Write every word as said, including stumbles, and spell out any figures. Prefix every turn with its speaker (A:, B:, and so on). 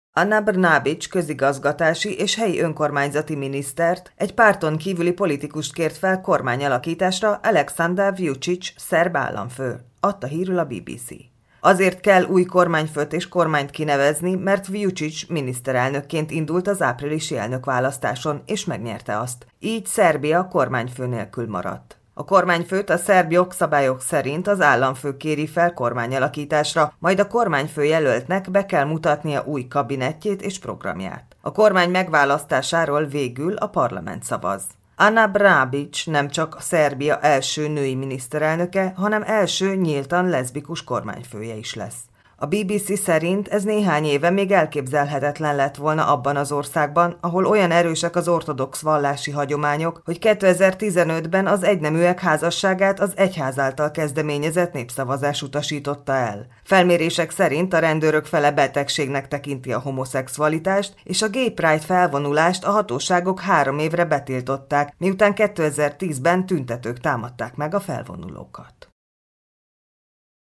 A: Ana Brnabić közigazgatási és helyi önkormányzati minisztert, egy párton kívüli politikust kért fel kormányalakításra Aleksandar Vučić szerb államfő, adta hírül a bé bé cé. Azért kell új kormányfőt és kormányt kinevezni, mert Vučić miniszterelnökként indult az áprilisi elnökválasztáson, és megnyerte azt. Így Szerbia kormányfő nélkül maradt. A kormányfőt a szerb jogszabályok szerint az államfő kéri fel kormányalakításra, majd a kormányfő jelöltnek be kell mutatnia új kabinettjét és programját. A kormány megválasztásáról végül a parlament szavaz. Ana Brnabić nem csak Szerbia első női miniszterelnöke, hanem első nyíltan leszbikus kormányfője is lesz. A bé bé cé szerint ez néhány éve még elképzelhetetlen lett volna abban az országban, ahol olyan erősek az ortodox vallási hagyományok, hogy kétezer-tizenötben az egyneműek házasságát az egyház által kezdeményezett népszavazás utasította el. Felmérések szerint a rendőrök fele betegségnek tekinti a homoszexualitást, és a Gay Pride felvonulást a hatóságok három évre betiltották, miután kétezer-tízben tüntetők támadták meg a felvonulókat.